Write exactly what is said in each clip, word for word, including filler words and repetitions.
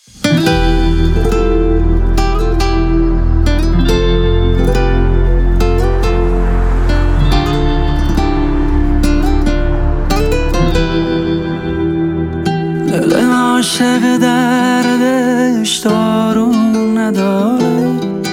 دل عاشق دردش دارون نداره،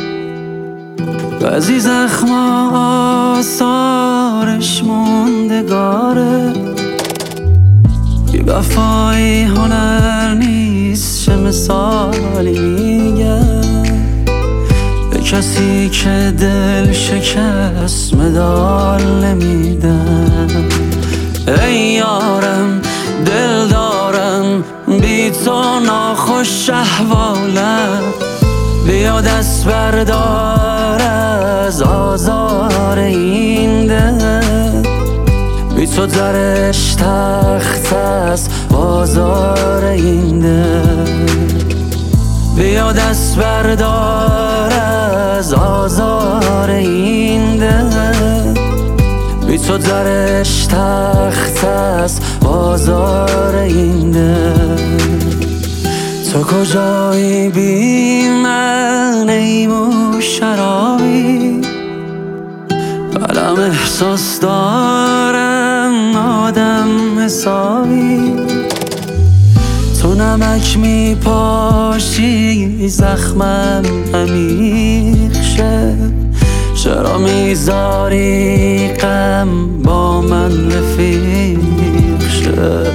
بعضی زخما آثارش موندگاره. بی وفایی هنر نیست، چه مثالی میگه به کسی که دل شکست مدال نمیدن. ای یارم دل دارم بی تو ناخوش احوالم، بیا دست بردار از آزار این دل. بی تو درش تخت است بازار این دل. بیا دست بردار از آزار این دل. بی تو درش تخت است بازار این دل. تو کجایی بی من ای مو شرابی؟ قلم احساس دارم آدم حسابی. تو نمک می پاشی زخمم عمیق شه، چرا میذاری غم با من رفیق شه؟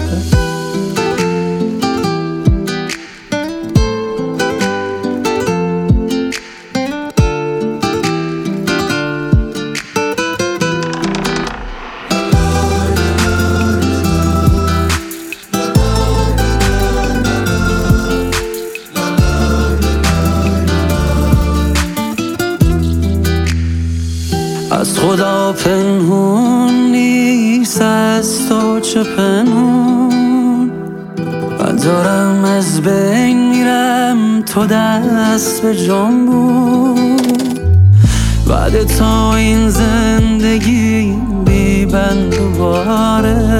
از خدا پنهون نیست، از تو چه پنهون؟ من دارم از بین میرم، تو دست به جنبون. بعد تا این زندگی بی بند و باره،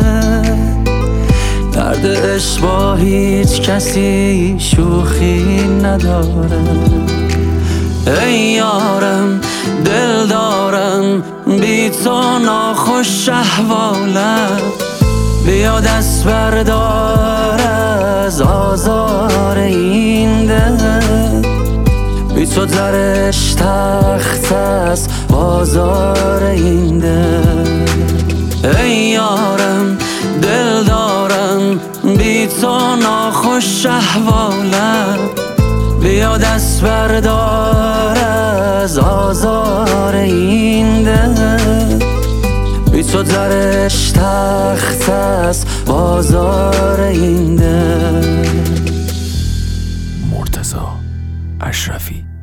درد عشق با هیچ کسی شوخی نداره. ای یارم دل دارم بی تو ناخوش احوالم، بیا دست بردار از آزار این دل. بی تو درش تخت است بازار این دل. ای یارم دل دارم بی تو ناخوش احوالم، بیا دست بردار از آزار این دل. بی تو درش تخت است بازار این دل. مرتضی اشرفی.